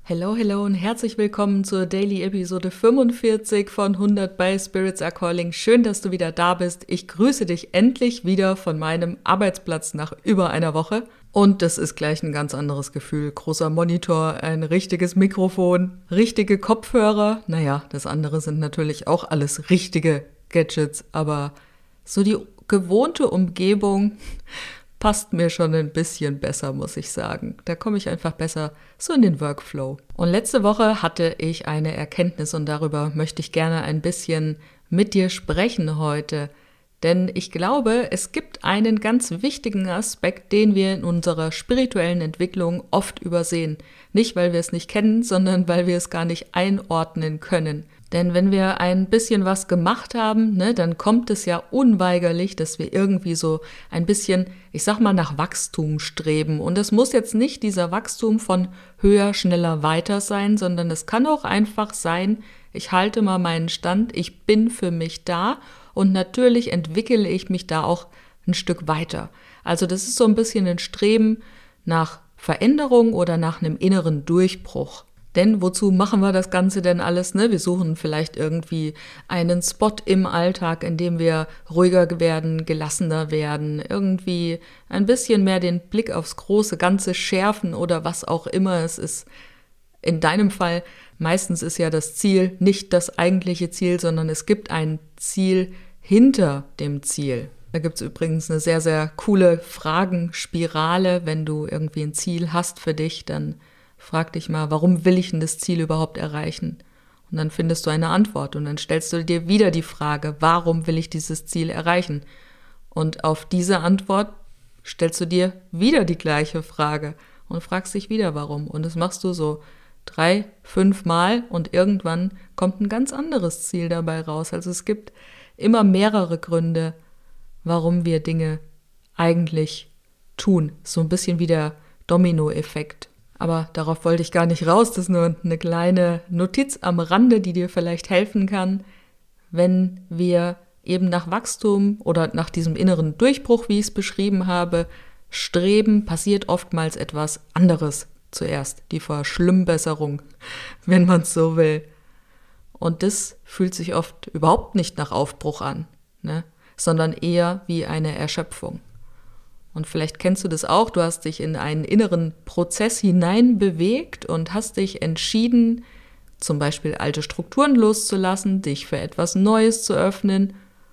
Hello, hello und herzlich willkommen zur Daily Episode 45 von 100 bei Spirits Are Calling. Schön, dass du wieder da bist. Ich grüße dich endlich wieder von meinem Arbeitsplatz nach über einer Woche. Und das ist gleich ein ganz anderes Gefühl. Großer Monitor, ein richtiges Mikrofon, richtige Kopfhörer. Naja, das andere sind natürlich auch alles richtige Gadgets, aber so die gewohnte Umgebung passt mir schon ein bisschen besser, muss ich sagen. Da komme ich einfach besser so in den Workflow. Und letzte Woche hatte ich eine Erkenntnis und darüber möchte ich gerne ein bisschen mit dir sprechen heute. Denn ich glaube, es gibt einen ganz wichtigen Aspekt, den wir in unserer spirituellen Entwicklung oft übersehen. Nicht, weil wir es nicht kennen, sondern weil wir es gar nicht einordnen können. Denn wenn wir ein bisschen was gemacht haben, dann kommt es ja unweigerlich, dass wir irgendwie so ein bisschen, ich sag mal, nach Wachstum streben. Und es muss jetzt nicht dieser Wachstum von höher, schneller, weiter sein, sondern es kann auch einfach sein, ich halte mal meinen Stand, ich bin für mich da und natürlich entwickle ich mich da auch ein Stück weiter. Also das ist so ein bisschen ein Streben nach Veränderung oder nach einem inneren Durchbruch. Denn wozu machen wir das Ganze denn alles? Wir suchen vielleicht irgendwie einen Spot im Alltag, in dem wir ruhiger werden, gelassener werden, irgendwie ein bisschen mehr den Blick aufs große Ganze schärfen oder was auch immer es ist. In deinem Fall, meistens ist ja das Ziel nicht das eigentliche Ziel, sondern es gibt ein Ziel hinter dem Ziel. Da gibt es übrigens eine sehr, sehr coole Fragenspirale. Wenn du irgendwie ein Ziel hast für dich, dann frag dich mal, warum will ich denn das Ziel überhaupt erreichen? Und dann findest du eine Antwort und dann stellst du dir wieder die Frage, warum will ich dieses Ziel erreichen? Und auf diese Antwort stellst du dir wieder die gleiche Frage und fragst dich wieder, warum. Und das machst du so 3, 5 Mal und irgendwann kommt ein ganz anderes Ziel dabei raus. Also es gibt immer mehrere Gründe, warum wir Dinge eigentlich tun. So ein bisschen wie der Dominoeffekt. Aber darauf wollte ich gar nicht raus. Das ist nur eine kleine Notiz am Rande, die dir vielleicht helfen kann, wenn wir eben nach Wachstum oder nach diesem inneren Durchbruch, wie ich es beschrieben habe, streben, passiert oftmals etwas anderes zuerst. Die Verschlimmbesserung, wenn man es so will. Und das fühlt sich oft überhaupt nicht nach Aufbruch an, sondern eher wie eine Erschöpfung. Und vielleicht kennst du das auch, du hast dich in einen inneren Prozess hineinbewegt und hast dich entschieden, zum Beispiel alte Strukturen loszulassen, dich für etwas Neues zu öffnen.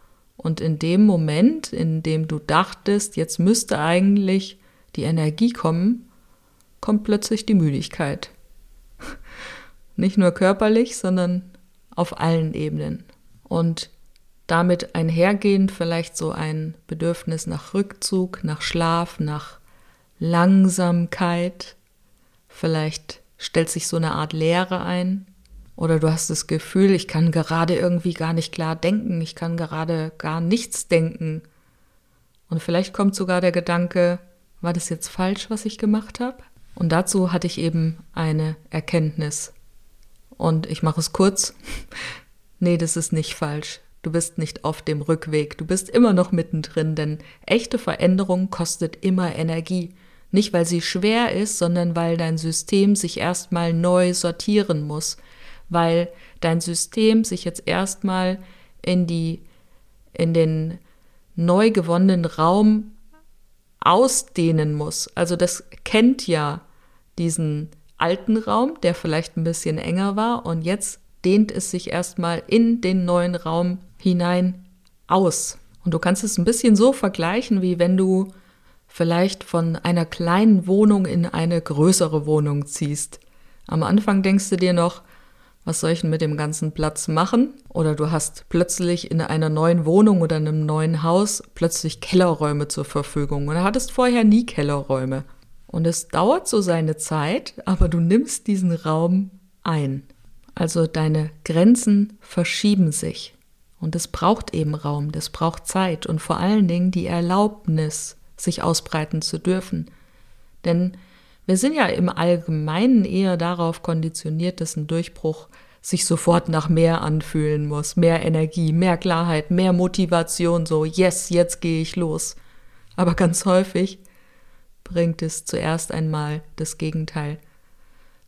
Und in dem Moment, in dem du dachtest, jetzt müsste eigentlich die Energie kommen, kommt plötzlich die Müdigkeit. Nicht nur körperlich, sondern auf allen Ebenen. Und damit einhergehend vielleicht so ein Bedürfnis nach Rückzug, nach Schlaf, nach Langsamkeit. Vielleicht stellt sich so eine Art Leere ein. Oder du hast das Gefühl, ich kann gerade irgendwie gar nicht klar denken, ich kann gerade gar nichts denken. Und vielleicht kommt sogar der Gedanke, war das jetzt falsch, was ich gemacht habe? Und dazu hatte ich eben eine Erkenntnis. Und ich mache es kurz. Nee, das ist nicht falsch. Du bist nicht auf dem Rückweg, du bist immer noch mittendrin, denn echte Veränderung kostet immer Energie. Nicht, weil sie schwer ist, sondern weil dein System sich erstmal neu sortieren muss. Weil dein System sich jetzt erstmal in den neu gewonnenen Raum ausdehnen muss. Also das kennt ja diesen alten Raum, der vielleicht ein bisschen enger war und jetzt dehnt es sich erstmal in den neuen Raum hinein aus. Und du kannst es ein bisschen so vergleichen, wie wenn du vielleicht von einer kleinen Wohnung in eine größere Wohnung ziehst. Am Anfang denkst du dir noch, was soll ich denn mit dem ganzen Platz machen? Oder du hast plötzlich in einer neuen Wohnung oder einem neuen Haus plötzlich Kellerräume zur Verfügung. Und du hattest vorher nie Kellerräume. Und es dauert so seine Zeit, aber du nimmst diesen Raum ein. Also deine Grenzen verschieben sich. Und es braucht eben Raum, das braucht Zeit und vor allen Dingen die Erlaubnis, sich ausbreiten zu dürfen. Denn wir sind ja im Allgemeinen eher darauf konditioniert, dass ein Durchbruch sich sofort nach mehr anfühlen muss. Mehr Energie, mehr Klarheit, mehr Motivation, so yes, jetzt gehe ich los. Aber ganz häufig bringt es zuerst einmal das Gegenteil.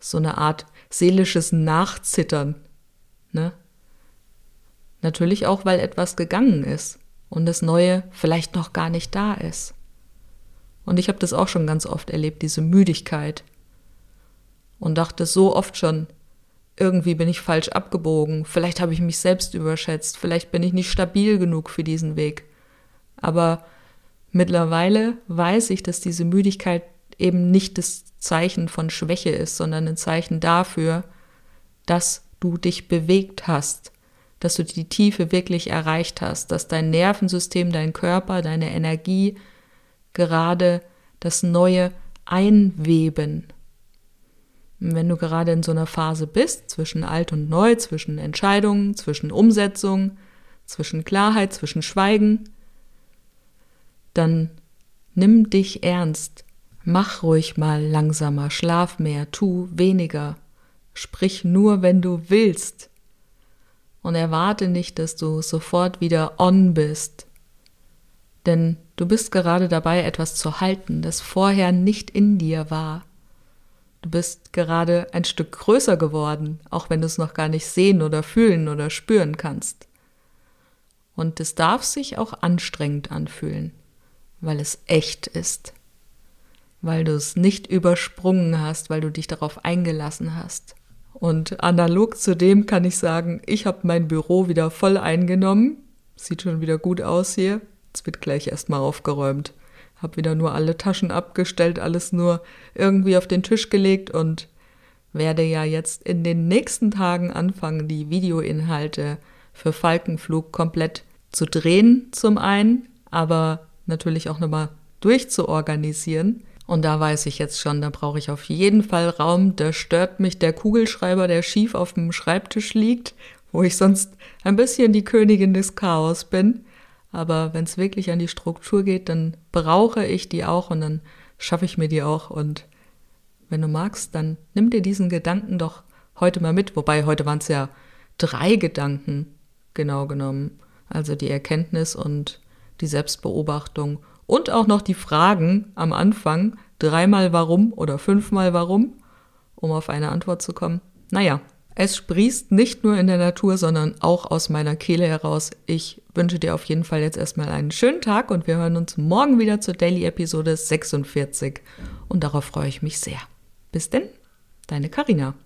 So eine Art seelisches Nachzittern, ne? Natürlich auch, weil etwas gegangen ist und das Neue vielleicht noch gar nicht da ist. Und ich habe das auch schon ganz oft erlebt, diese Müdigkeit. Und dachte so oft schon, irgendwie bin ich falsch abgebogen, vielleicht habe ich mich selbst überschätzt, vielleicht bin ich nicht stabil genug für diesen Weg. Aber mittlerweile weiß ich, dass diese Müdigkeit eben nicht das Zeichen von Schwäche ist, sondern ein Zeichen dafür, dass du dich bewegt hast, dass du die Tiefe wirklich erreicht hast, dass dein Nervensystem, dein Körper, deine Energie gerade das Neue einweben. Und wenn du gerade in so einer Phase bist, zwischen alt und neu, zwischen Entscheidungen, zwischen Umsetzung, zwischen Klarheit, zwischen Schweigen, dann nimm dich ernst. Mach ruhig mal langsamer, schlaf mehr, tu weniger. Sprich nur, wenn du willst. Und erwarte nicht, dass du sofort wieder on bist. Denn du bist gerade dabei, etwas zu halten, das vorher nicht in dir war. Du bist gerade ein Stück größer geworden, auch wenn du es noch gar nicht sehen oder fühlen oder spüren kannst. Und es darf sich auch anstrengend anfühlen, weil es echt ist. Weil du es nicht übersprungen hast, weil du dich darauf eingelassen hast. Und analog zu dem kann ich sagen, ich habe mein Büro wieder voll eingenommen. Sieht schon wieder gut aus hier. Es wird gleich erstmal aufgeräumt. Habe wieder nur alle Taschen abgestellt, alles nur irgendwie auf den Tisch gelegt und werde ja jetzt in den nächsten Tagen anfangen, die Videoinhalte für Falkenflug komplett zu drehen zum einen, aber natürlich auch nochmal durchzuorganisieren. Und da weiß ich jetzt schon, da brauche ich auf jeden Fall Raum. Da stört mich der Kugelschreiber, der schief auf dem Schreibtisch liegt, wo ich sonst ein bisschen die Königin des Chaos bin. Aber wenn es wirklich an die Struktur geht, dann brauche ich die auch und dann schaffe ich mir die auch. Und wenn du magst, dann nimm dir diesen Gedanken doch heute mal mit. Wobei, heute waren es ja 3 Gedanken, genau genommen. Also die Erkenntnis und die Selbstbeobachtung und auch noch die Fragen am Anfang. 3-mal warum oder 5-mal warum, um auf eine Antwort zu kommen. Naja, es sprießt nicht nur in der Natur, sondern auch aus meiner Kehle heraus. Ich wünsche dir auf jeden Fall jetzt erstmal einen schönen Tag und wir hören uns morgen wieder zur Daily-Episode 46. Und darauf freue ich mich sehr. Bis denn, deine Carina.